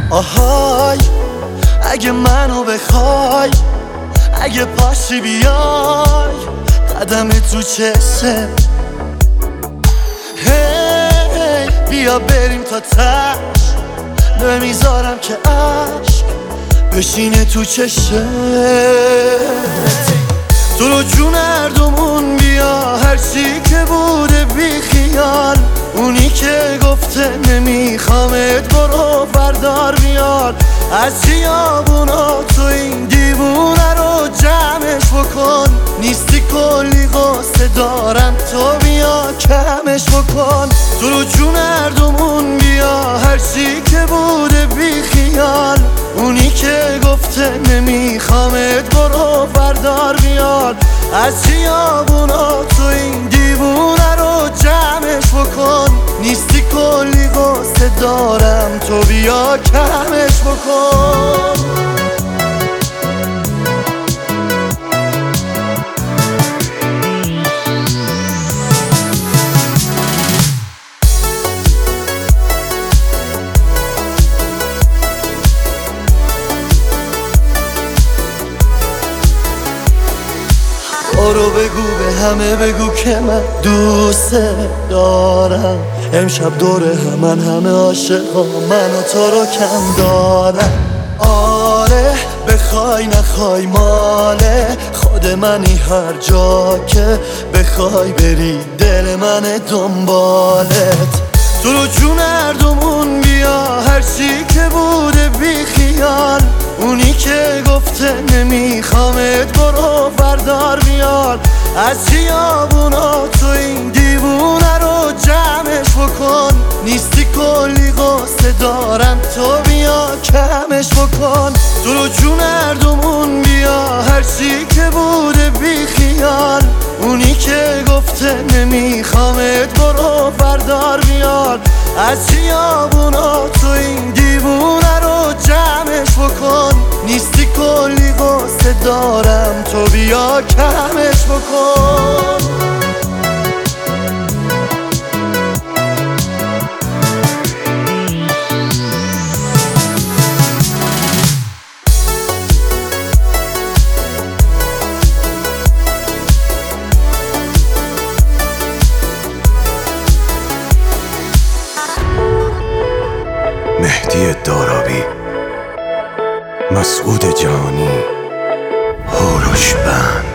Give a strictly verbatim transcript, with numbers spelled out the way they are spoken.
آهای اگه منو بخوای، اگه پاشی بیای قدم تو چشه، هی بیا بریم تا تش، نمیذارم که عشق بشینه تو چشه. تو رو جون هردومون بیا، هرچی که بوده بی خیال، اونی که گفته نمیخوامت برو بردار بیار. از خیابونا تو این دیوونه رو جمعش بکن، نیستی کلی قصه دارم تو بیا کمش بکن. تو رو جون هردومون بیا، هرچی که بوده بی خیال، اونی که گفته نمیخوامت برو بردار بیار. از خیابونا تو این دیوونه رو جمعش بکن، نیستی کلی قصه دارم تو بیا کمش بکن. برو بگو به همه بگو که من دوست دارم، امشب دور همن همه عاشقا من و تو رو کم دارم. آره بخوای نخوای ماله خود منی، هر جا که بخوای بری دل من دنبالت. تو رو جون هردومون بیا، هرچی که بوده بی خیال، اونی که گفته نمیخوامت برو بردار بیار. از خیابونا تو این دیوونه رو جمعش بکن، نیستی کلی قصه دارم تو بیا کمش بکن. تو رو جون هردومون بیا، هرچی که بوده بی خیال، اونی که گفته نمیخوامت برو بردار بیار. از خیابونا تو این دیوونه رو جمعش بکن، نیستی کلی قصه دارم تو بیا کمش بکن. مهدی دارابی، مسعود جانی، هوروش بند.